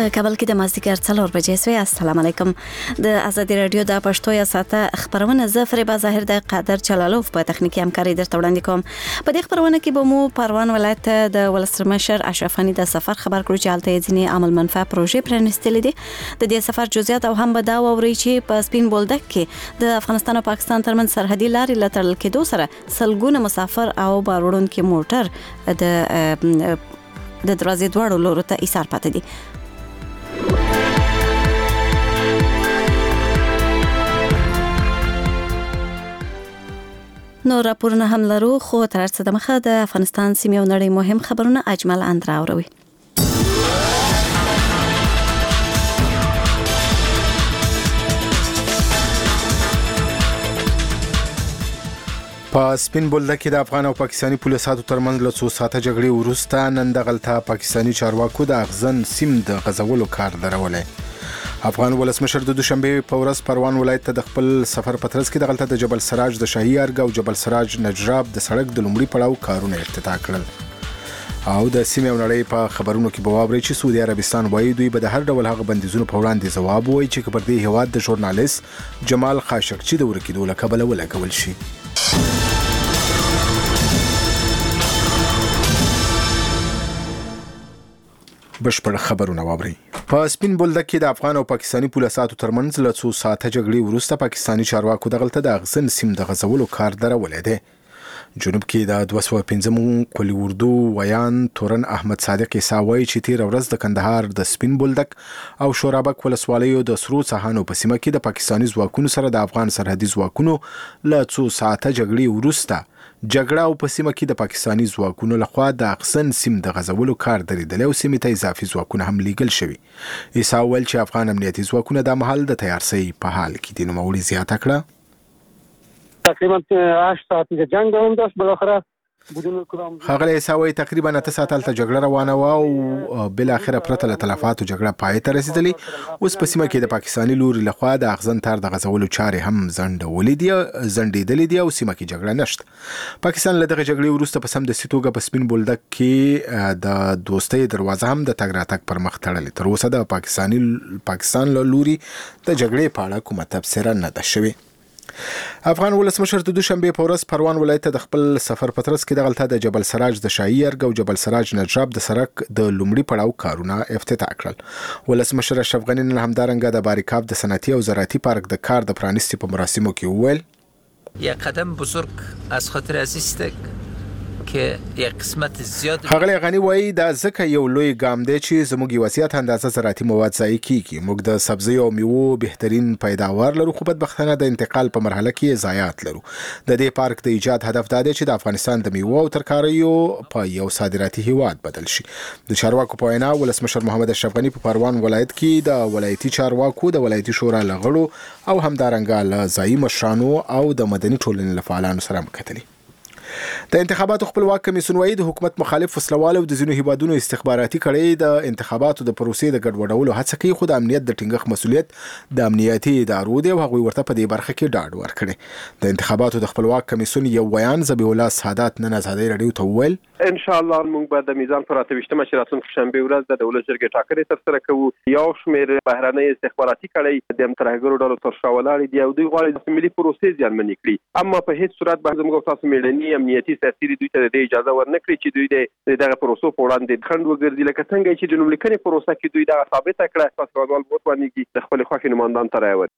په کابل کې د مازدیګر 4 بجې سوی. السلام علیکم. د ازادي رادیو د پښتو یا ساته خبرونه زه فریبا ظاهر د قادر چلالوف په تخنیکی همکاري درته وړاندې کوم. په دې خبرونه کې به مو پروان ولایت د ولسمشر اشرف غنی د سفر خبر کړو چې هلته ځینې عمل منفعه پروژې پرانستلې دي. د دې سفر جزئیات او هم به دا واوري چې په سپین بولدک کې د افغانستان او پاکستان ترمنځ سرحدي لارې له تړل کېدو سره سلګونه مسافر او باروړونکي موټر د دروازې دواړو لورو ته ایثار پاتې دي. نو راپورونه هم لرو، خو تر څه د مخه د افغانستان سیمې او نړۍ مهم خبرونه اجمل اندرا اوروي. په سپین بولدک کې د افغان او پاکستاني پولیسو ترمنځ له څو ساعته جګړې وروسته نن دغلته پاکستاني چارواکو د اغزن سیم د غزولو کار درولې. افغان ولسمشر د دوشنبه په ورځ پروان ولایت ته د خپل سفر په ترڅ کې دغلته د جبل سراج د شاهي ارګ او جبل سراج نجراب د سړک د لومړي پړاو کارونه افتتاح کړل. او د سیمې او نړۍ په خبرونو کې به واورئ چې سعودي عربستان وایي دوی به د هر ډول هغه بندیزونو په وړاندې ځواب وایي چې پر دې هیواد د ژورنالیست جمال خاشقجي د ورکېدو له کبله ولګول شي. بشپړ خبرونه واورئ. په سپین بولدک کې د افغان او پاکستاني پولیسو ترمنځ له څو ساعته جګړې وروسته پاکستاني چارواکو دغلته د اغزن سیم د غزولو کار درولې دی. جنوب کې د 215 کلی اردو ویان تورن احمد صادق ساوي چې تیر ورځ د کندهار د سپین بولدک او شورابک ولسوالیو د سرو څاهانو په سیمه کې د پاکستاني ځواکونو سره د افغان سرحدي ځواکونو له څو ساعته جګړې وروسته جګړه او په سیمه کې د پاکستاني ځواکونو لخوا د اغزن سیم د غزولو کار درېدلی او سیمې ته اضافي ځواکونه هم لیږل شوي. عیسی وویل چې افغان امنیتي ځواکونه دا مهال د تیارسۍ په حال کې دي. نوموړي زیاته کړه تقریبا 8 ساعت جنگ هم داشت. بالاخره ښاغلی عیسی وایي تقریبا 8 ساعت هلته جګړه روانه وه او بالاخره پرته له تلفاتو جګړه پای ته رسېدلې. اوس په سیمه کې د پاکستاني لوري لخوا د اغزن تار د غزولو چارې هم ځنډېدلې دي او سیمه کې جګړه نشته. پاکستان له دغه جګړې وروسته په سمدستي توګه په سپین بولدک کې د دوستۍ دروازه هم د تګ راتګ پر مخ تړلې. تر اوسه د پاکستان له لوري د جګړې په اړه کومه تبصره نه ده شوې. افغان ولسمشر د دوشنبه په ورځ پروان ولایت ته د خپل سفر په ترڅ کې دغلته د جبل سراج د شاهي ارګ او جبل سراج نجراب د سړک د لومړي پړاو کارونه افتتاح کړل. ولسمشر اشرف غنی نن همدارنګه د باریکاب د صنعتي او زراعتي پارک د کار د پرانیستي په مراسمو کې وویل یک قدم بزرگ از خاطر از است که یک قسمت زیاد. ښاغلی غنی وایي دا ځکه یو لوی ګام دی چې زموږ یو وضعیت اندازه زراعتي مواد ضایع کیږي. موږ د سبزیو او میوو بهترین پیداوار لرو خو بدبختانه د انتقال په مرحله کې ضایعات لرو. د دې پارک د ایجاد هدف دا دی چې د افغانستان د میوو او ترکاریو په یو صادراتي هیواد بدل شي. د چارواکو په وینا ولسمشر محمد اشرف غنی په پروان ولایت کې د ولایتي چارواکو د ولایتي شورا له غړو او همدارنګه له ځایي مشرانو او د مدني ټولنې له فعالانو سره مکتلي. د انتخاباتو خپلواک کمیسیون وایي د حکومت مخالف وسلوال او د ځینو هیوادونو استخباراتي کړۍ د انتخاباتو د پروسې د ګډوډولو هڅه کوي، خو د امنیت د ټینګښت مسؤلیت د امنیتي ادارو دی او هغوی ورته په دې برخه کې ډاډ ورکړي. د انتخاباتو د خپلواک کمیسیون یو ویان ذبیح الله سعادت نن ازادي رادیو ته وویل ان شاء الله موږ به د میزان پر 28 چې راتلونکي شنبه ورځ د دولت جرګې ټاکنې ترسره کوو. یو شمېر بهرنۍ استخباراتي کړۍ د ترهګرو ډلو تر شا ولاړې دي او دوی غواړي د ملي پروسې زیانمنې کړي، اما په هیڅ صورت به زموږ تاسو میړني امنیتي سیاسي دوی ته د اجازه ورنکړي چې دوی دغه پروسو په وړاندې خنډ وګرځي، لکه څنګه چې د نوملیکنې پروسه کې دوی دا ثابته کړه پاسپورټوال ووټ باندې د خپل خوښې نمائندان ته راوړي.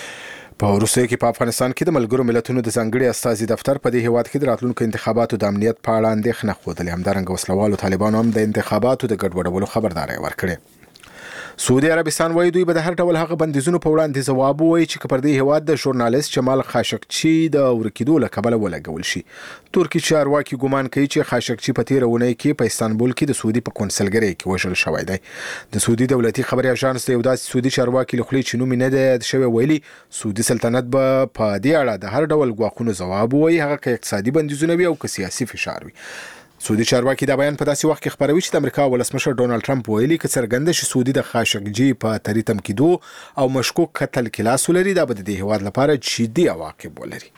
په روسیه کې په افغانستان کې د ملګرو ملتونو د ځانګړي استازي دفتر په دې هیواد کې د راتلونکو انتخاباتو د امنیت په اړه اندېښنه ښودلې. همدارنګه وسلوالو طالبانو هم د انتخاباتو د ګډوډولو خبرداری ورکړې. سعودي عربستان وایي دوی به د هر ډول هغه بندیزونو په وړاندې ځواب ووایي چې پر دې هیواد د ژورنالیست جمال خاشقجي د ورکېدو له کبله ولګول شي. ترکي چارواکي ګمان کوي چې خاشقجي په تېره اونۍ کې په استانبول کې د سعودي په قونسلګرۍ کې وژل شوی دی. د سعودي دولتي خبري اژانس د یو داسې سعودي چارواکي له خولې چې نوم یې نه دی یاد شوی ویلي سعودي سلطنت به په دې اړه د هر ډول ګواښونو ځواب ووایي، هغه که اقتصادي بندیزونه وي او که سیاسي فشار وي. سعودي چارواکي دا بیان په داسې وخت کې خبروي چې د امریکا ولسمشر ډونالد ټرمپ ویلي که څرګنده شي سعودي د خاشقجي په تریتم کېدو او مشکوک قتل کې لاس ولري دا به د دې هیواد لپاره جدي عواقب ولري.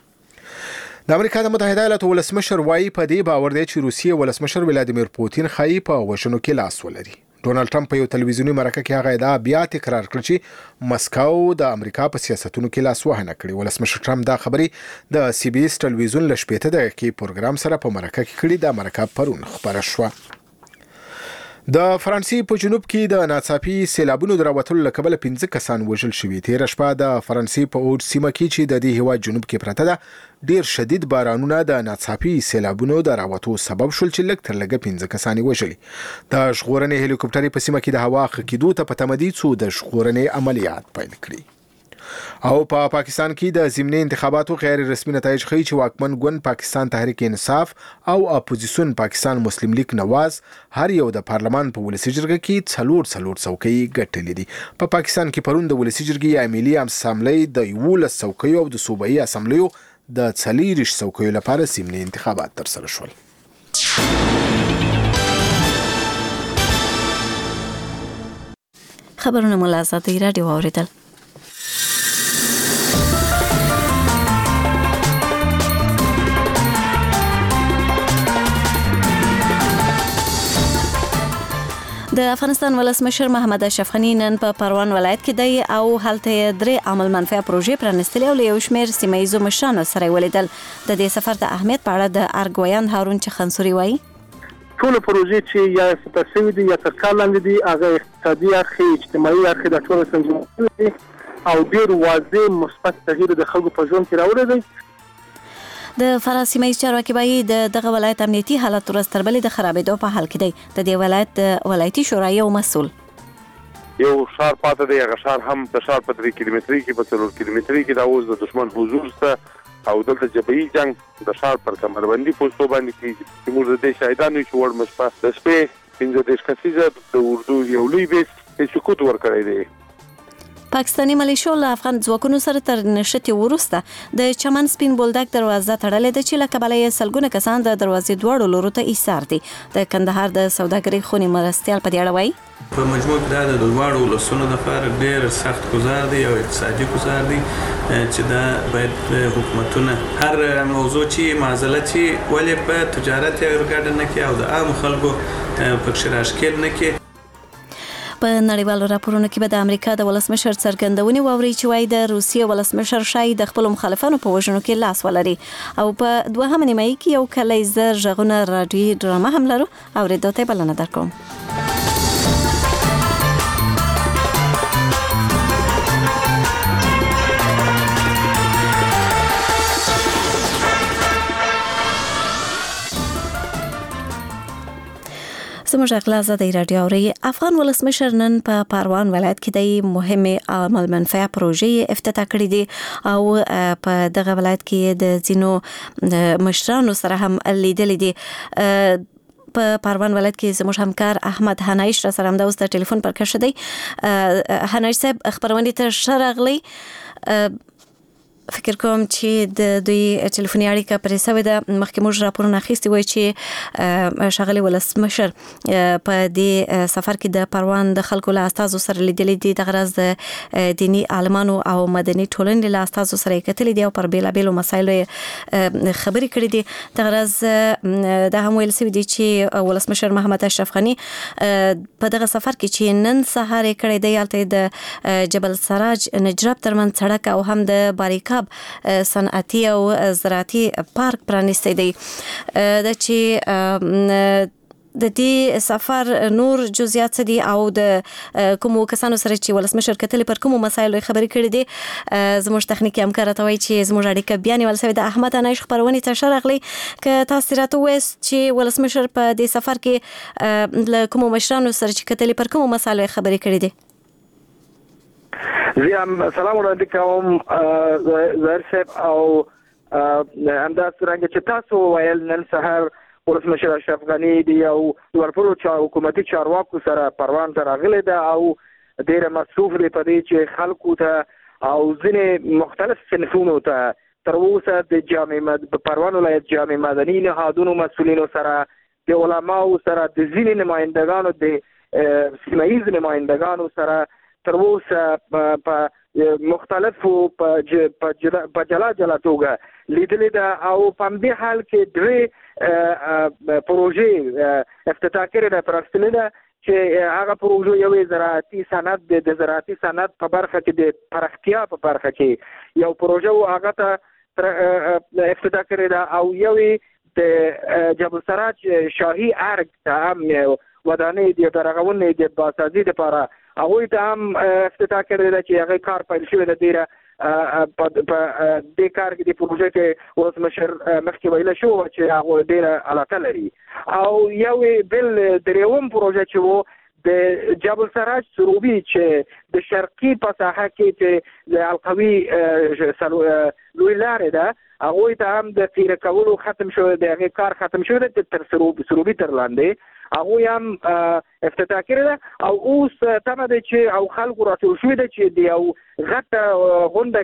د امریکا د متحده ایالاتو ولسمشر وایي په دې باور دی چې روسیې ولسمشر ولادیمیر پوتین ښایي په وژنو کې لاس ولري. ډونالد ټرمپ په یو تلویزیونی مرکه کې هغه ادعا بیا تکرار کړ چې مسکو د امریکا په سیاستونو کې لاس وهنه کړې. ولسمشر ټرمپ دا خبرې د سی بي اس تلویزیون ل 15 دقیقې پروګرام سره په مرکه کې کړې. د مرکه پرون خبره شوه. د فرانسې په جنوب کې د ناڅاپي سیلابونو دراوتلو له کبله 15 کسان وژل شوي. تیر شپه د فرانسې په اوډ سیمه کې چې د دې هیواد جنوب کې پرته ده ډیر شدید بارانونه د ناڅاپي سیلابونو دراوتو سبب شول چې لږ تر لږه 15 کسان وژلي. د ژغورنې هلیکوپټر په سیمه کې د هوا خکېدو ته په تمدي څو د ژغورنې عملیات پیل کړي. او په پاکستان کې د ضمني انتخاباتو غیر رسمي نتایج ښیي چې واکمن ګوند پاکستان تحریک انصاف او اپوزیسیون پاکستان مسلم لیگ نواز هر یو د پارلمان په ولسی جرګه کې څلور څوکۍ ګټلې دي. په پاکستان کې پرون د ولسی جرګې عملی اسامبلې د 11 څوکیو او د صوبایي اسامبلیو د 40 څوکیو لپاره ضمني انتخابات ترسره شول. خبرونه ملازمت رادیو اوریدل. د افغانستان ولسمشر محمد اشرف غنی نن په پروان ولایت کې دی او هلته 3 عمل منفعه پروژې پرانستلې او له یو شمېر سیمایي مشرانو سره ولیدل. د دې سفر د اهمیت په اړه د ارګویان هارون چخنسوري وایي ټول پروژې چې یا ستاسو دي یا تکال لاندې دي هغه اقتصادي اړخ اجتماعي اړخ د ټول سنجول دي او ډیر واضح مثبت تغییر د خلکو په ژوند کې راوړی دی. د فرانسې مې چارواکي وایي دغه ولایت امنیتي حالت ورستربلې د خرابېدو په حال کې دی. د دې ولایت د ولایتي شورای یو مسؤل یو شهر پاتې دی. هغه شهر هم د شهر په 3 کیلومتري کې په 4 کیلومتري کې دا اوس د دشمن حضور سره او دلته جبهي جنگ د شهر پر کمربندي پوسټو باندې کې چې موږ د شهیدانو چې وړ مشپه د شپې 15 کسیزه د اردو یو لوی بیس سکوت ورکړی دی. پاکستاني ملیشو له افغان ځواکونو سره تر نشټي ورسته د چمن سپین بولدک دروازه تړلې ده چې لکه بلې سلګونه کسان د دروازې دواړو لورو ته ایثار دي. د کندهار د سوداګرۍ خونی مرستيال په دې اړه وایي په مجموع کې د دواړو ولسونو لپاره ډېر سخت گزار دی او اقتصادي گزار دی چې دا باید حکومتونه هر موضوع چې معضله چې ولې په تجارت یې ورګډ نه کوي او د عام خلکو په کښې راشکیل نه کوي. په نړیوالو راپورونو کې به د امریکا د ولسمشر څرګندونې واوري چې وايي د روسیې ولسمشر شاید د خپل مخالفانو په وژنو کې لاس ولري. او په 2 نیمایي کې یو کلیزر ژغونه رادیو ډرامه هم لرو او ریډو ته بلنه درکوم. زموږ اغلازه د رادیو اوري. افغان ولسمشر نن په پروان ولایت کې د مهمه عمل منفعه پروژې افتتاح کړې دي او په دغه ولایت کې د ځینو مشرانو سره هم لیدل دي. په پروان ولایت کې زموږ همکار احمد حنایش را سره د ټلیفون پر کښ دی. حنایش صاحب خبرونه ته شرغلی فکر کوم چې د دوی ټلیفوني اړیکه پرې سوې ده. مخکې موږ راپورونه اخیستي وای چې ښاغلي ولسمشر په دې سفر کې د پروان د خلکو له استازو سره لیدلي دي. د غرض د دینی عالمانو او مدني ټولنې له استازو سره کتلي دي او پر بیلابیلو مسایلو خبرې کړې دي. د غرض د هم ویل سوي دي چې ولسمشر محمد اشرف غنی په دغه سفر کې چې نن سهار کړی دی هلته د جبل سراج نجراب ترمن سړک او هم د باریکاب صنعتي او زراعتي پارک پرانیستی دی. د چې د دې سفر نور جزئیات دي او د کوم کسانو سره چې ولسمشر کتل پر کوم مسایلو خبرې کړې دي. زموږ تخنیکی همکار ته وایي چې زموږ اړیکه بیان ول سوي د احمد انایش خبرونه ته شرغلی ک تاسو راته وایي چې ولسمشر په دې سفر کې له کوم مشرانو سره چې کتل پر کوم مسایلو خبرې کړې دي. زم سلام علیکم زهر صاحب او همداس څنګه چې تاسو ویل نن سهار ولسمشر اشرف غنی دی او ورپورو حکومتي چارواکو سره پروان ته راغلی ده او ډېر مصروف دی په دې چې خلکو ته او ځینې مختلف صنفونو ته تر اوسه د جامع پروان ولایت جامع مدني نهادونو مسؤلینو سره د علماو سره د ځینې نمایندګانو د سیمایي نمایندګانو سره تر اوسه په مختلفو په جلا توګه لیدلې ده او په دې حال کې درې پروژې افتتاح کړې ده پرستلې ده چې هغه پروژه یو زراعتي صنعت د زراعتي صنعت په برخه کې د پراختیا په برخه کې یو پروژه او هغه ته افتتاح کړی دا او یو د جبل سراج شاهي ارګ ته هم ودانې د درغونې د باسازي لپاره هغه ته هم افتتاح کړی دا چې هغه کار پیل شوی د ډیره په د کار کې د پروژه کې ولسمشر مخکې ویل شو چې هغه ډیره علاقه لري او یو بل دریوم پروژه چې وو د جبل سراج سروبي چې د شرقي په ساحه کې چې د القوي لوی لارې ده هغه ته هم د تیر کولو ختم شو د هغه کار ختم شو د تر سروبي تر لاندې هغه هم افتتاح کړی او اوس تمه ده چې او خلکو راټول شوی ده چې د یو غټه غونډه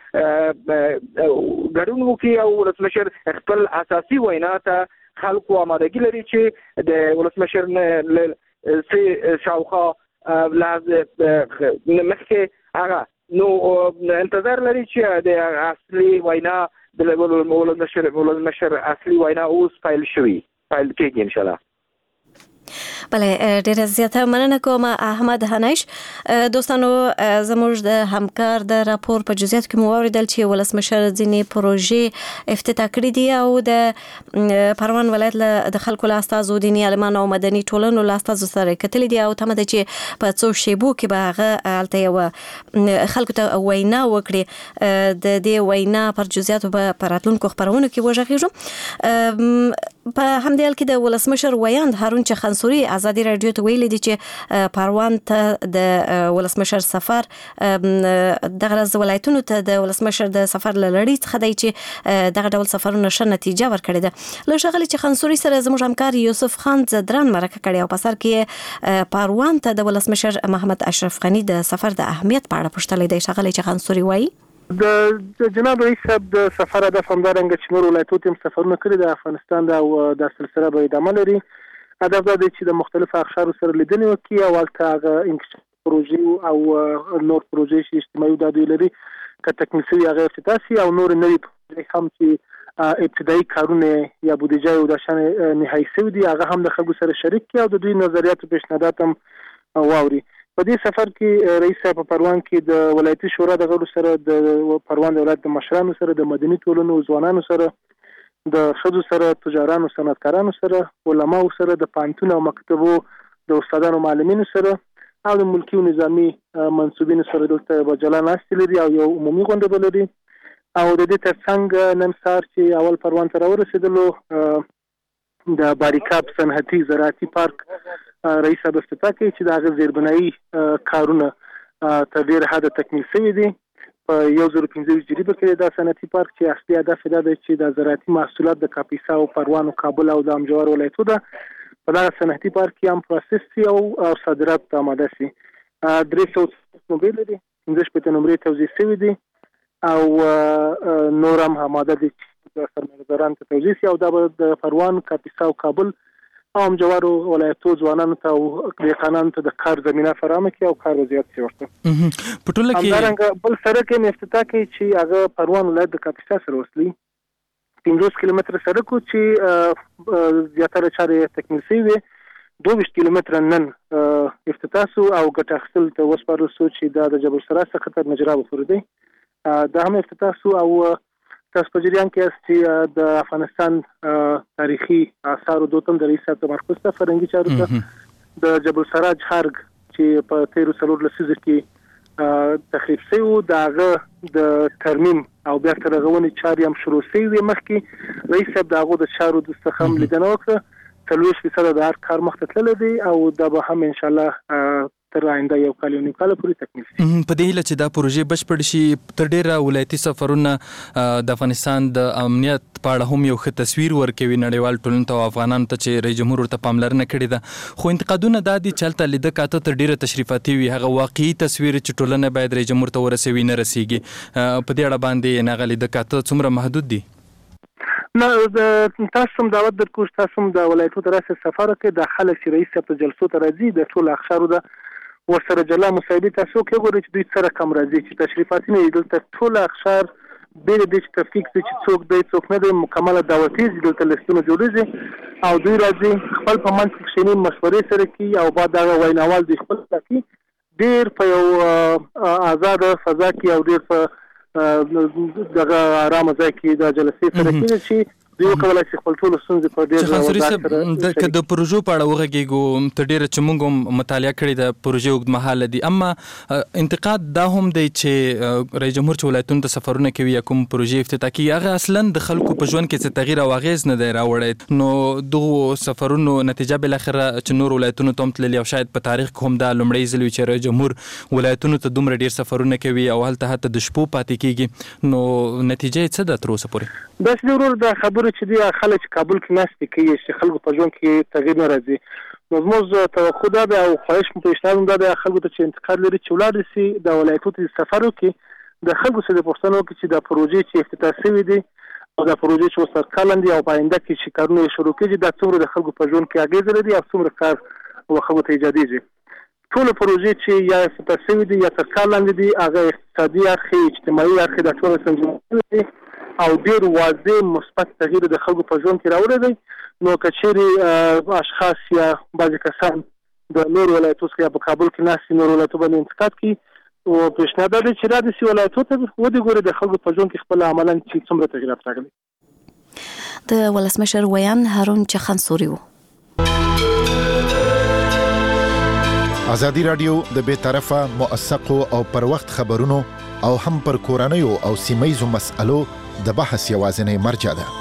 کې ګډون وکړي او ولسمشر خپل اساسي وینا ته خلکو آمادګي لري چې د ولسمشر سي شاوخه لازم مخکې هغه نو انتظار لري چې د اصلي وینا د ولسمشر اصلي وینا اوس پیل کېږي ان شاء الله. بله ډیره زیاته مننه کوم احمد هنیش. دوستانو زموږ د همکار د راپور په جزئیات کې مو اوریدل چې ولسمشر ځینې پروژې افتتاح کړې دي او د پروان ولایت د خلکو له استازو دیني عالمانو او مدني ټولنو له استازو سره کتلې دي او تمه ده چې په څو شیبو کې به هغه هلته یو خلکو ته وینا وکړي. د دې وینا پر جزئیاتو په راتلونکو خپرونو کې وغږیږو. په همدې حال کې د ولسمشر ویاند هارون چخانسوري ازادي رادیو ته ویلي دي چې پروان ته د ولسمشر سفر دغه ولایتونو ته د ولسمشر د سفر لړۍ څخه دی چې دغه ډول سفرونه ښه نتیجه ورکړې ده. له ښاغلي چخانسوري سره زموږ همکار یوسف خان زدران مرکه کړې او په سر کې پروان ته د ولسمشر محمد اشرف غني د سفر د اهمیت په اړه پوښتلې دی. ښاغلي چخانسوري وایي د جناب رئیس صاحب د سفر هدف همدارنګه چې نور ولایتونو ته سفرونه کړي د افغانستان او د سلسله به ادامه لري. هدف دا دی چې د مختلفو اقشارو سره لیدنې وکړي او هلته هغه انکشاف پروژې او نور پروژې چې اجتماعي دا لري که تکمیل شوي هغه افتتاح شي او نور نوي پروژې هم چې ابتدایي کارونه یا بودیجه او د شان نهایي شوي دي هغه هم د خلکو سره شریک کړي او د دوی نظریات او پیشنهادات هم واوري. په دې سفر کې رئیس صاحب په پروان کې د ولایتي شورا د غړو سره د پروان د ولایت د مشرانو سره د مدني ټولنو ځوانانو سره د ښځو سره تجارانو صنعتکارانو سره علماو سره د پوهنتون او مکتبو د استادانو معلمینو سره او د ملکي او نظامي منصوبینو سره دلته به جلا ناستې لري او یو عمومي غونډه به لري او د دې ترڅنګ نن سهار چې اول پروان ته راورسېدلو د باریکاب صنعتي زراعتي پارک رئیس صاحب افتتاح کوي چې د هغه زیربنایي کارونه تر ډېره حده تکمیل شوي دي. په 1025 جریبه کې دا صنعتي پارک چې اصلي هدف دا دی چې د زراعتي محصولات د کاپیسا او پروان او کابل او د امجوار ولایتو ده په دغه صنعتي پارک کې هم پروسس شي او صادرات ته آماده شي. 300 موبایل دي 15 نمرې توزیع شوي دي او نور هم آماده دي چې سرمایه‌داران ته توزیع شي او دا به د پروان کاپیسا او کابل او امجوار ولایتو ځوانانو ته او دهقانانو ته د کار زمينه فراهم کړي او کار وضعیت شي ورته. په ټوله کې همدارنګه بل سړک یې افتتاح کوي چې هغه پروان ولایت د کاپیسا سره وصلي 50 کیلومتر سړک چې زیاتره چارې تکمیل شوي وي 22 کیلومتر نن افتتاح شو او ګټه اخیستل ته وسپارل شو چې دا د جبل سراج څخه تر نجراب پورې دی دا هم افتتاح شو او تاسو په جریان کې چې د افغانستان تاریخي آثار دوتم د رئیس صاحب مرکز ته فرنګي چارو ته د جبل سراج هرګ چې په 13 لسیزه کې تخریب شوی داغه د ترمیم او بیا تر غونې چاري هم شروع شوی مخکې رئیس صاحب داغه د چارو د څخه لیدنه وکړه 30% د هر کار مخ ته تللی دی او دا به هم ان شاء الله تر آینده یو کال یو کال پورې تکمیل شي. په دې هیله چې دا پروژې بشپړ شي تر ډیره ولایتي سفرونه د افغانستان د امنیت په اړه هم یو ښه تصویر ورکوي نړیوال ټولنې ته او افغانانو ته چې رئیس جمهور ورته پاملرنه کړې ده خو انتقادونه دا دي چې هلته لیده کاته تر ډیره تشریفاتي وي هغه واقعي تصویر چې ټولنه باید رئیس جمهور ته ورسوي نه رسیږي په دې اړه باندې هغه لیده کاته څومره محدود دي؟ نه تاسو هم دعوت درکو تاسو هم د ولایتو ته راسئ سفر وکړئ د خلک چې رئیس صاحب ته جلسو ته راځي د ټولو اقشارو د ورسره جلا مصاحبې تاسو کې وګورئ چې دوی سره کم راځي چې تشریفاتي نه دلته ټول اقشار به دې چې تفکیک چې څوک دی څوک نه دی مکمله دعوتیز دلته لستونه جوړیږي او دوی راځي خپل په منځ کې کښېني مشورې سره کوي او بعد هغه ویناوال دوی خپل کوي ډېر په یو آزاده فضا کې او ډېر په دغه آرامه ځای کې د جلسې سره کېږي چې دوی کولای شي خپل ټول ستونزې په ډېر وضاحت د پروژو په اړه وغږیږو ته ډېر چې موږ مطالعه کړې د پروژې اوږدمهاله دي اما انتقاد دا هم دی چې رئیس جمهور چې ولایتونو ته سفرونه کوي یا کوم پروژې افتتاح کوي هغه اصلا د خلکو په ژوند کې څه تغییر او اغېز نه دی راوړی نو دغو سفرونو نتیجه بالاخره چې نور ولایتونو ته هم تللي او شاید په تاریخ کې هم دا لومړی ځل وي چې رئیس جمهور ولایتونو ته دومره ډېر سفرونه کوي او هلته حتی د شپو پاتې کېږي نو نتیجه یې څه ده تر اوسه پورې داسې ورور د خبرو چې دی خلک کابل کې ناستې کوي چې خلکو په ژوند کې تغییر نه راځي نو زموږ توقع دا ده او خواهش مو پیشنهاد دا ده خلکو ته چې انتقاد لري چې ولاړ شي د ولایتونو ته سفر وکړي د خلکو سره پوښتنه وکړي چې د پروژې چې افتتاح شوې دي او د پروژې چې اوس کلن دي او په آینده کې چې کارونه شروع کېږي دا څومره د خلکو په ژوند کې اغېز لري او څومره کار او خلکو ته ایجادېږي ټول پروژې چې یا افتتاح شوې دي یا تر کال لاندې دي هغه اقتصادي اړخ اجتماعي اړخ د ټول سنجول دي او ډېر واضح مثبت تغییر د خلکو په ژوند کې راوړی دی نو که چیرې اشخاص یا بعضې کسان د نور ولایتونو څخه یا په کابل کې ناست نور ولایتونو باندې انتقاد کوي او پیشنهاد دا دی چې را دې سي ولایتونو ته ودې ګوري د خلکو په ژوند کې خپل عملاً چې څومره تغیرات راغلي د ولسمشر ویان هارون چخانسوري و ازادي رادیو د بیطرفه موثقو او پر وخت خبرونو او هم پر کورنیو او سیمایزو مسألو د بحث یوازینی مرجع ده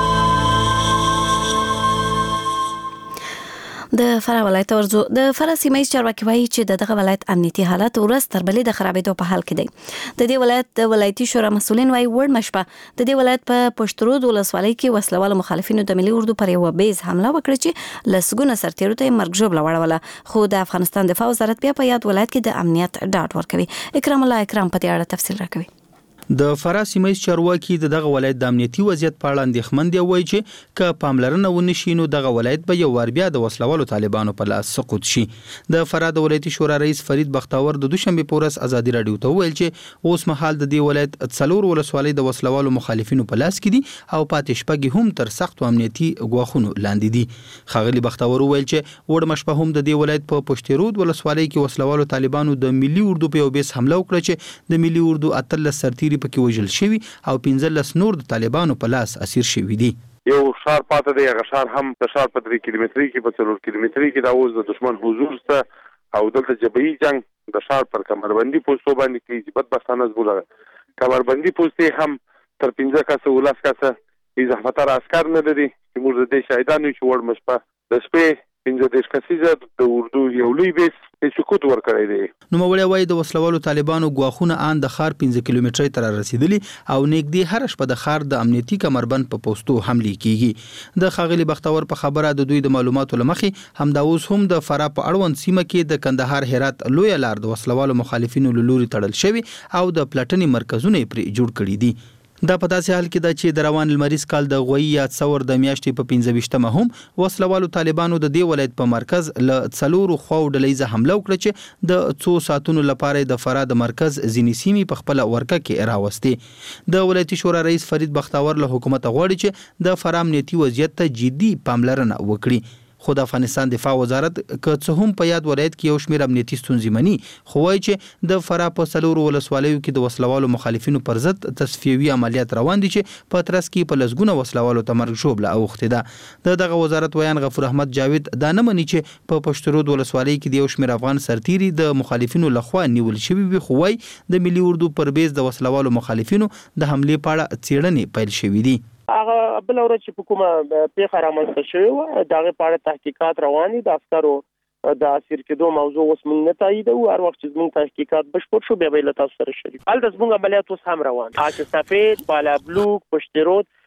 د فرا ولایت ورزو د فرا سیمایي چارواکي وایي چې دغه ولایت امنیتي حالت ورځ تر بلې د خرابېدو په حال کې دی د دې ولایت د ولایتي شورا مسولین وایي وړ مشپه د دې ولایت په پشترود ولسوالۍ کې وسلوال مخالفینو د ملي اردو پر یو بیز حمله وکړه چې لسګونه سرتیرو ته مرګ ژوبله وړوله خو د افغانستان دفاع وزارت بیا په یاد ولایت کې د امنیت ډاډ ورکوي اکرام الله اکرام په دې اړه تفصیل راکوي د فرا سیمایي چارواکي دغه ولایت د امنیتي وضعیت په اړه اندېښمن دي وایي چې که پاملرنه ونشي نو دغه ولایت به یو وار بیا د وسلوالو طالبانو په لاس سقوط شي د فرا د ولایتي شورا رئیس فرید بختاور د دوشنبه په ورځ ازادي رادیو ته ویل چې اوس مهال د دې ولایت څلور ولسوالۍ د وسلوالو مخالفینو په لاس کې دي او پاتې شپږ هم تر سختو امنیتي ګواښونو لاندې دي ښاغلي بختاور ویل چې وړ مشپه هم د دې ولایت په پشترود ولسوالۍ کې وسلوالو طالبانو د ملي اردو په یو بیس حمله وکړه چې د ملي اردو اتل سرتیري پکې وژل شوی او 15 نور د طالبانو په لاس اسیر شوی دي یو شهر پاتې دی هغه شهر هم د شهر په 3 کیلومتري کې په 4 کیلومتري کې دا اوس د دشمن حضور سره او دلته جبهي جنگ د شهر پر کمربندي پوسټو باندې کیږي بدبختانه زبوله کمربندي پوسټي هم تر 15 کسه ولس کسه اضافه عسكر نه لري چې موږ د دې شهیدانو چې وړ مشپه د شپې 15 کسیزه د اردو یو لوی بیس سکوت ورکړی دی نو مولوی وایي د وسلوالو طالبانو ګواښونه ان د خار 15 کیلومتري تر رسیدلی او نږدې هر شپه د خار د امنیتي کمربند په پوسټو حمله کیږي د خاغلی بختور په خبره د دوی د معلوماتو لمخې همدا اوس هم د فرا په اړوند سیمه کې د کندهار هرات لوی لار د وسلوالو مخالفینو لوري تړل شوی او د پلټنې مرکزونه پرې جوړ کړي دي دا په داسې حال کې ده چې د روان المریض کال د غوي یا څور د میاشتې په 15مه هم وسلوالو طالبانو د دې ولایت په مرکز له څلورو خو ډلېزه حمله وکړه چې د څو ساتونو لپاره د فرا د مرکز ځینې سیمې په خپل ورکه کې راوستي د ولایتي شورا رئیس فرید بختاور له حکومت غواړي چې د فرا امنیتي وضعیت ته جدي پاملرنه وکړي خو د افغانستان دفاع وزارت که څه هم په یاد ولایت کې یو شمېر امنیتي ستونزې مني خو وایي چې د فرا په څلورو ولسوالیو کې د وسلوالو مخالفینو پر ضد تصفیوي عملیات روان دي چې په ترڅ کې په لسګونه وسلوالو ته مرګ ژوبله اوښتې ده دغه وزارت ویان غفور احمد جاوید دا نه مني چې په پشترود ولسوالۍ کې د یو شمېر افغان سرتیري د مخالفینو لخوا نیول شوي وي خو وایي د ملي اردو پر بیس د وسلوالو مخالفینو د حملې په اړه څېړنې پیل شوي دي هغه بل ورځ چې په کومه پیښه رامنځته شوې وه د هغې په اړه تحقیقات روان دي د عسکرو د اسیر کېدو موضوع اوس موږ نه تاییدوو هر وخت چې زموږ تحقیقات بشپړ شو بیا به یې له تاسو سره شریک هلته زموږ عملیات اوس هم روان آچ سفید بالا بلوک پشترود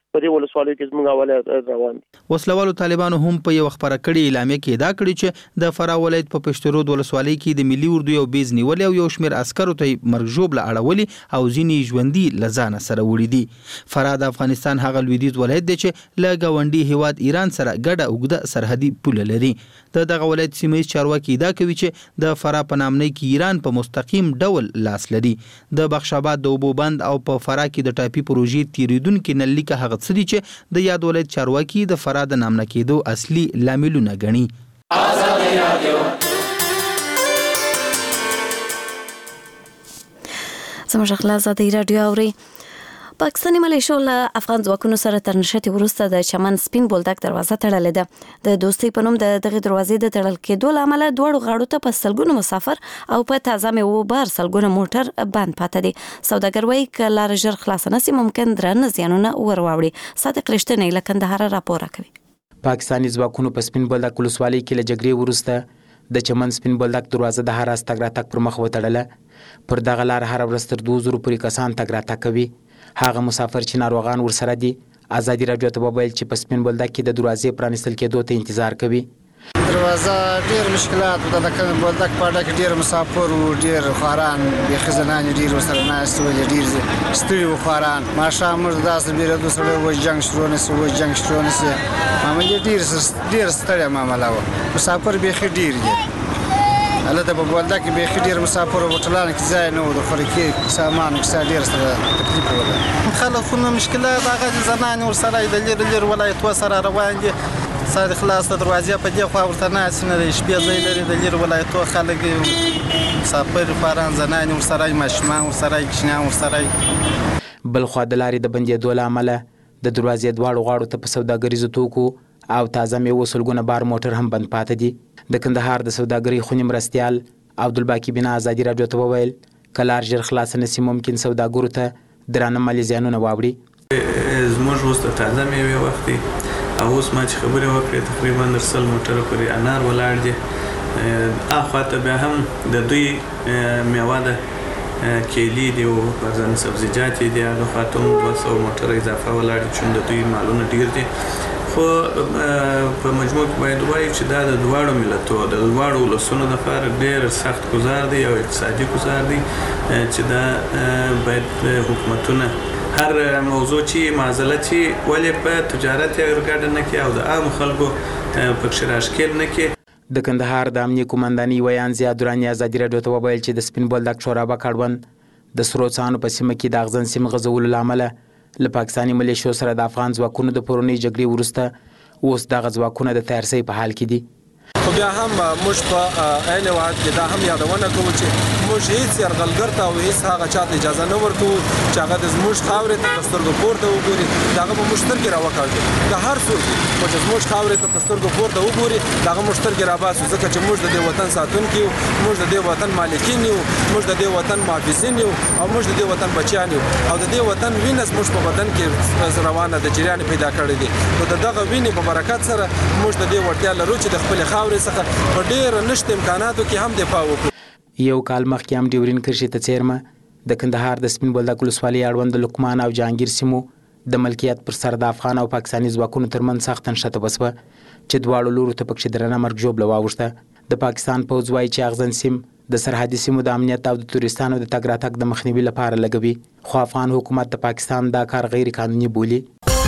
په دې ولسوالیو کې زموږ اول روان دي. وسلوالو طالبانو هم په یو خبره کړي اعلامیه کې دا کړی چې د فراه ولایت په پشترود ولسوالۍ کې د ملي اردو یو بیز نیول او یو شمېر عسکرو ته مرګ ژوبله اړولي او ځینې ژوندي له ځانه سره وړي دي. فراه د افغانستان هغه لویدیځ ولایت دی چې له ګاونډي هیواد ایران سره ګډه اوږده سرحدي پوله لري. دغه ولایت سیمه‌ییز چارواکي دا کوي چې د فراه په نامنۍ کې ایران په مستقیم ډول لاس لري. د بخش آباد د اوبو بند او په فراه کې د ټاپي پروژې تیریدونکو نلیکه هغه څه دي چې د یاد ولایت چارواکي د فراه د نامنه کېدو اصلي لاملونه ګڼي. زموږ خلاص د رادیو اوري. پاکستاني ملیشو له افغان ځواکونو سره تر نښتې وروسته د چمن سپین بولدک دروازه تړلې ده. د دوستۍ په نوم د دغې دروازې د تړل کېدو له امله دواړو غاړو ته په سلګونو مسافر او په تازه میوو بار سلګونه موټر بند پاته دي. سوداګر وایي که لاره ژر خلاصه نسي ممکن درانه زیانونه ور واوړي. صادق رښتینی له کندهار راپور راکوي. پاکستاني ځواکونو په سپین بولدک ولسوالۍ کې له جګړې وروسته د چمن سپین بولدک دروازه د هر راز تګ راتګ پر مخ وتړله. پر دغه لار هره ورځ تر 2000 پورې کسان تګ راتګ کوي. هغه مسافر چې ناروغان ورسره دي ازادي راډیو ته وویل چې په سپین بولدک کې د دروازې پرانیستل کېدو ته انتظار کوي. دروازه ډېر مشکلات د بولدک په اړه کې ډېر مسافر او ډېر خواران بېخي زنانې ډېر ورسره ناست ول ډېر ستړي و خواران. ماښام موږ داسې بیرېدو سړی و جنګ شروع نسي و جنګ شروع نسي معاملې ډېر ستړی معامله وه. مسافر بېخي ډېر دي. هلته په بولدک کې بېخي ډېر مسافر او هوټلانو کې ځای نه و د خوراکي سامانو کیسه ډېر سره تکلیف وله. خلکونه مشکلات هغه د زنانې ورسره د لرې ولایتو سره روان دي. سر خلاص د دروازې په دې خوا ورته ناست نه دی. شپې ځای لري د لرې ولایتو خلک مسافر خواران زنانې ورسره ماشومان ورسره کشنیان ورسره. بل خوا د لارې د بندېدو له امله د دروازې دواړو غاړو ته په سوداګریزو توکو او تازه میوو سلګونه بار موټر هم بند پاته دي. د کندهار د سوداګرۍ خونې مرستیال عبدالباقي بنا ازادي راډیو ته وویل که لار ژر خلاصه نسي ممکن سوداګرو ته درانه مالي زیانونه واوړي. زموږ اوس د تازه میوې وخت دی او اوس ما چې خبرې وکړې تقریبا 100 موټره پورې انار ولاړ دي. اخوا ته بیا هم د دوی میوه ده کیلي دی او بعضاً سبزیجات دي. هغه خوا ته 200 موټره اضافه ولاړ دي چې د دوی مالونه ډېر دي. خو په مجموع کې باید ووایو چې دا د دواړو ملتو د دواړو ولسونو لپاره ډېر سخت ګزار دی او اقتصادي ګزار دی چې دا باید حکومتونه هر موضوع چې معضله چې ولې په تجارت یې ورګډه نه کړي او د عام خلکو پکښې راښکېل نه کړي. د کندهار د امنیې قومندانۍ ویان ضیا دراني ازادي راډیو ته وویل چې د سپین بولدک شورابک اړوند د سرو څانو په سیمه کې د اغزن سیمې غځولو له امله له پاکستاني ملیشو سره د افغان ځواکونو د پرونۍ جګړې وروسته اوس دغه ځواکونه د تیارسۍ په حال کې دي. خو بیا هم موږ په عین وخت کې دا هم یادونه کوو چې موږ هیڅ یرغلګر ته او هیڅ هغه چاته اجازه نه ورکوو چې هغه د زموږ خاورې ته په سترګو پورته وګوري. د هغه به موږ سترګې راوکاږو که هر څوک خو چې زموږ خاورې ته په سترګو پورته وګوري د هغه موږ سترګې راباسو ځکه چې موږ د دې وطن ساتونکي یو، موږ د دې وطن مالکین یو، موږ د دې وطن محافظین یو او موږ د دې وطن بچیان یو او د دې وطن وینه زموږ په بدن کې روانه د جریان پیدا کړې دي. نو د دغه وینې په برکت سره موږ د دې وړتیا لرو چې د خپلې خاورې څخه په ډېر نشته امکاناتو کې هم دفاع وکړو. یو کال مخکې هم ډیورین کرښې ته څیرمه د کندهار د سپین بولدک ولسوالۍ اړوند د لقمان او جهانګیر سیمو د ملکیت پر سر د افغان او پاکستاني ځواکونو ترمنځ سخته نښته وسوه چې دواړو لورو ته پکښې درنه مرګ ژوبله واوښته. د پاکستان پوځ وایي چې اغزن سیم د سرحدي سیمو د امنیت او د تورستانو د تګ راتګ د مخنیوي لپاره لګوي، خو افغان حکومت د پاکستان دا کار غیر قانوني بولي.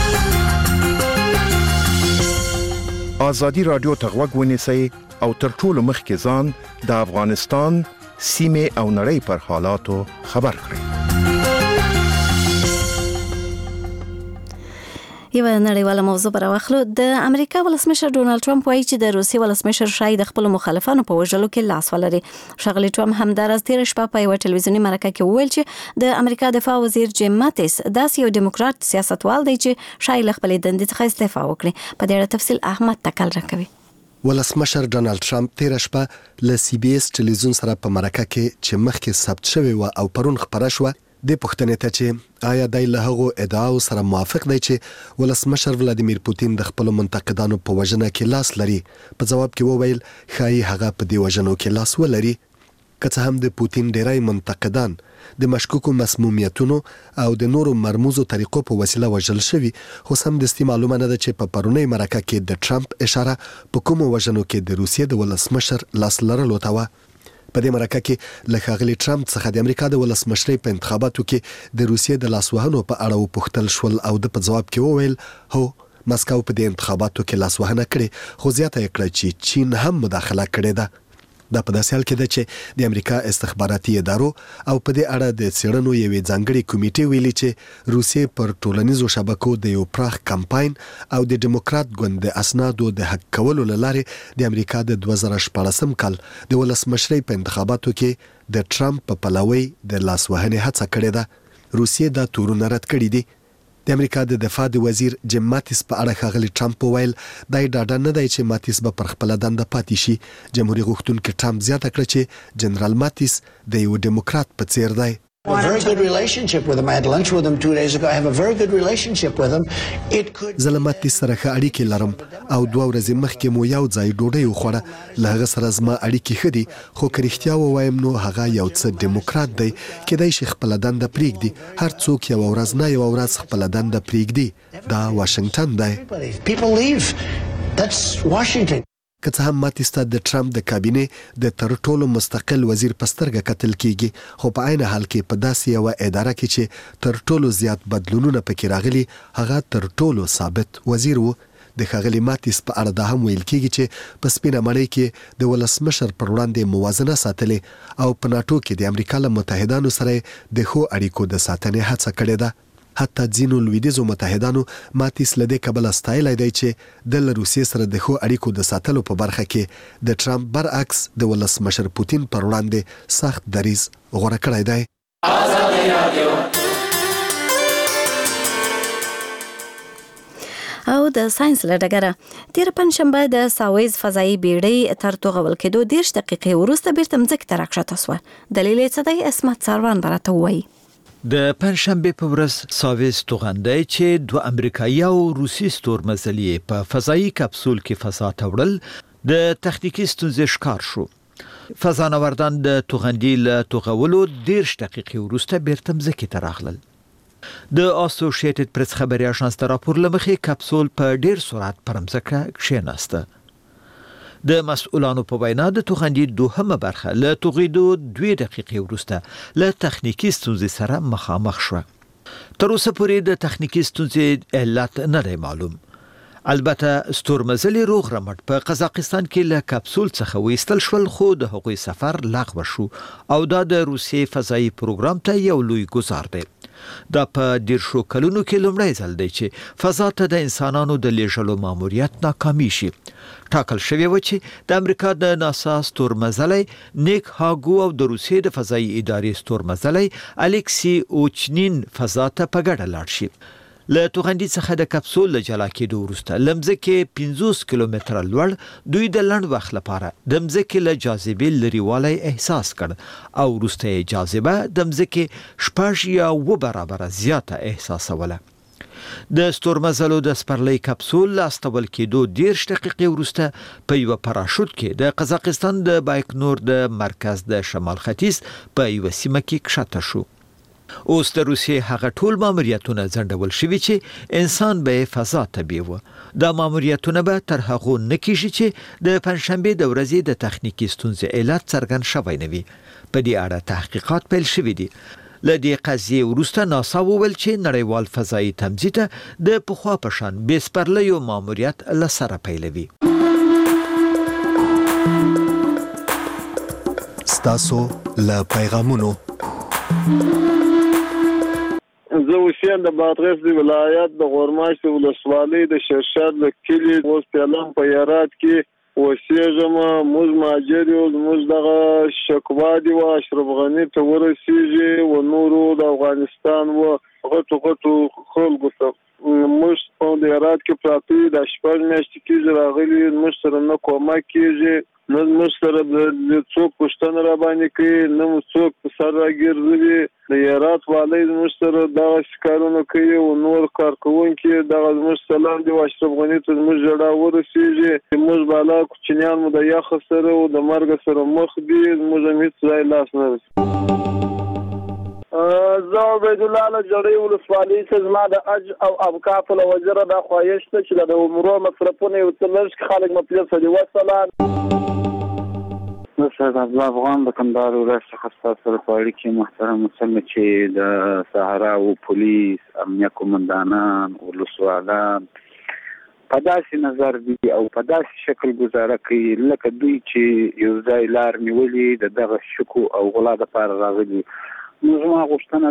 ازادي راډیو ته غوږ ونیسئ او تر ټولو مخکې ځان د افغانستان سیمې او نړۍ پر حالاتو خبر کړئ. یو نړیواله موضوع پر واخلو. د امریکا ولسمشر ډونالد ټرمپ وایي چې د روسي ولسمشر شاید د خپل مخالفانو په وژلو کې لاس ولري. ښاغلي ټرمپ همداراز تیر شپه په یو ټلویزیوني مرکه کې وویل چې د امریکا دفاع وزیر جیم ماتیس داسې یو دیموکرات سیاستوال دی چې شاید له خپلې دندې څخه استعفا وکړي. په دې اړه تفصیل احمد تکل راکوي. ولسمشر ډونالد ټرمپ تیر شپه له سی بي اس ټلویزیون سره په مرکه کې چې مخکې ثبت شوی و او پرون خبره شوه د پښتنې ته چې آیا دای له هغو ادعاو سره موافق دی چې ولسمشر ولادیمیر پوتین د خپل منتقدانو په وژنه کې لاس لري. په جواب کې وویل ښایي هغه په دې وژنو کې لاس ولري. که څه هم د پوتین ډیری منتقدان د مشکوکو مسمومیتونو او د نورو مرموزو طریقو په وسیله وژل شوي، خو سمدستي معلومه نه ده چې په پرونی مرکه کې د ټرمپ اشاره په کومو وژنو کې د روسیې د ولسمشر لاس لرلو ته وه. په دې مرکه کې له ښاغلي ټرمپ څخه د امریکا د ولسمشرۍ په انتخاباتو کې د روسیې د لاسوهنو په اړه وپوښتل شول او د په ځواب کې وویل هو مسکو په دې انتخاباتو کې لاسوهنه کړې، خو زیاته یې کړه چې چین هم مداخله کړې ده. دا په داسې حال کې ده چې د امریکا استخباراتي ادارو او په دې اړه د څېړنو یوې ځانګړې کمیټې ویلي چې روسیې پر ټولنیزو شبکو د یو پراخ کمپاین او د ډیموکرات ګوند د اسنادو د حق کولو له لارې د امریکا د 2014 کال د ولسمشرۍ په انتخاباتو کې د ټرمپ په پلوۍ د لاسوهنې هڅه کړې ده. روسیې دا تورونه رد کړي دي. د امریکا د دفاع د وزیر جیم ماتیس په اړه ښاغلي ټرمپ وویل دا یې ډاډه نه دی چې ماتیس به پر خپله دنده پاتې شي. جمهوري غوښتونکي ټرمپ زیاته کړه چې جنرال ماتیس د یو ډیموکرات په څیر دی. I have a very good relationship with him. I had lunch with him 2 days ago. I have a very good relationship with him. زه له ماتیس سره ښه اړیکې لرم او 2 ورځې مخکې مو یو ځای ډوډۍ وخوړه. له هغه سره زما اړیکې ښه دي، خو که رښتیا ووایم نو هغه یو څه ډیموکرات دی، کیدای شي خپله دنده پرېږدي. هر څوک یوه ورځ نه یوه ورځ خپله دنده پرېږدي. دا واشنګټن دی. People leave. That's Washington. که څه هم ماتیس ته د ټرمپ د کابینې د تر ټولو مستقل وزیر په سترګه کتل کیږي، خو په عین حال کې په داسې یوه اداره کې چې تر ټولو زیات بدلونونه پکې راغلي هغه تر ټولو ثابت وزیر و. د ښاغلي ماتیس په اړه دا هم ویل کیږي چې په سپینه مړۍ کې د ولسمشر پر وړاندې موازنه ساتلې او په ناټو کې د امریکا له متحدانو سره د ښو اړیکو د ساتنې هڅه کړې ده. حتی ځینو لویدیځو متحدانو ماتیس له دې کبله ستایلی دی چې د له روسیې سره د ښو اړیکو د ساتلو په برخه کې د ټرمپ برعکس د ولسمشر پوتین پر وړاندې سخت دریځ غوره کړی دی. او د ساينس له ډګره تیر پنځشنبه د ساویز فضایي بیړۍ تر توغول کېدو 10 دقیقې وروسته بیرته مځکې ته راکښته شوه. دلیل یې څه دی؟ اسمت ساروان براته وایي. د پنځشنبه په ورځ ساویز توغندی چې 2 امریکایي او روسي ستورمزلي په فضایي کپسول کې فضا ته وړل د تخنیکی ستونزې ښکار شو. فضانوردان د توغندي له توغولو 10 دقیقې وروسته بیرته مځکې ته راغلل. د اسوسییټډ پریس خبري اژانس د راپور لمخې کپسول په ډیر سرعت پر مځکه کښېناسته. د مسؤلانو په وینا د توغندي دوهمه برخه له توغیدو 2 دقیقې وروسته له تخنیکی ستونزې سره مخامخ شوه. تر اوسه پورې د تخنیکی ستونزې علت نه دی معلوم. البته ستورمزلي روغ رمټ په قزاقستان کې له کپسول څخه وایستل شول، خو د هغوی سفر لغوه شو او دا د روسیې فضایي پروګرام ته یو لوی ګزار دی. دا په 10 کلونو کې لومړی ځل دی چې فضا ته د انسانانو د لیږلو ماموریت ناکامي شي. ټاکل شوی و چې د امریکا د ناسا ستورمزلی نیک هاګو او د روسیې د فضایي ادارې ستورمزلی الکسی اوچنین فضا ته په ګډه لاړ شي. له توغندي څخه د کپسول له جلا کېدو وروسته لمځکه 50 کیلومتره لوړ دوی د لنډ وخت لپاره د مځکې له جاذبې لريوالی احساس کړ او وروسته جاذبه د مځکې 6 یا 9 برابره زیاته احساسوله. د ستورمزلو د سپرلۍ کپسول لاستول کېدو 10 دقیقې وروسته په یو پاراشوت کې د قزاقستان د بایکنور د مرکز د شمال ختیځ په یو سیمه کې کښته شو. اوس د روسیې هغه ټول ماموریتونه ځنډول شوي چې انسان به فضا ته بیوه. دا ماموریتونه به تر هغو نه کېږي چې د پنځشنبې د ورځې د تخنیکی ستونزې علت څرګند شوی نه وي. په دې اړه تحقیقات پیل شوي دي. له دې قضیې وروسته ناسا وویل چې نړیوال فضایي تمځي ته د پخوا په شان بې سپرلیو ماموریت له سره پیلوي. ستاسو له پیغامونو زه اوسېږم د بادغیس د ولایت د غورماشت ولسوالۍ د شرشر د کلي اوس پیلم په یارات کې اوسېږم. موږ مهاجر یو، زموږ دغه شکوا دي و اشرف غني ته ورسېږي و نورو د افغانستان و غټو خلکو ته. موږ په د یارات کې پراته د 8 میاشتې کېږي راغلي، موږ سره نه کومک کېږي. نه موږ سره د څوک پوښتنه را باندې کوي، نه موږ څوک په سر راګرځوي. د هرات والي موږ سره دغه شکارونه کوي او نور کارکوونکي دغه موږ سلام دی اشرف غني ته موږ جوړا ورسیږي. موږ بالا کوچنیان مو د یخ سره او د مرګ سره مخ دي، موږ هم هیڅ ځای لاس نه زه عبید الله لجړی ولسوالۍ څخه زما د اج او اوقاف له وزیر د خواهش ته چې د عمره مصرفونه یو څه لږ خلک مطلب سره وصلان. سید عبدالله افغان د کندهار ولایت څخه ستاسو سره په اړیکه کې محترم څنګه چې د صحرا او پولیس امنیه قومندانان ولسوالان په داسې نظر دي او په داسې شکل گزاره کوي لکه دوی چې یو ځای لار نیولې د دغه شکو او غلا لپاره راغلي. نو زما غوښتنه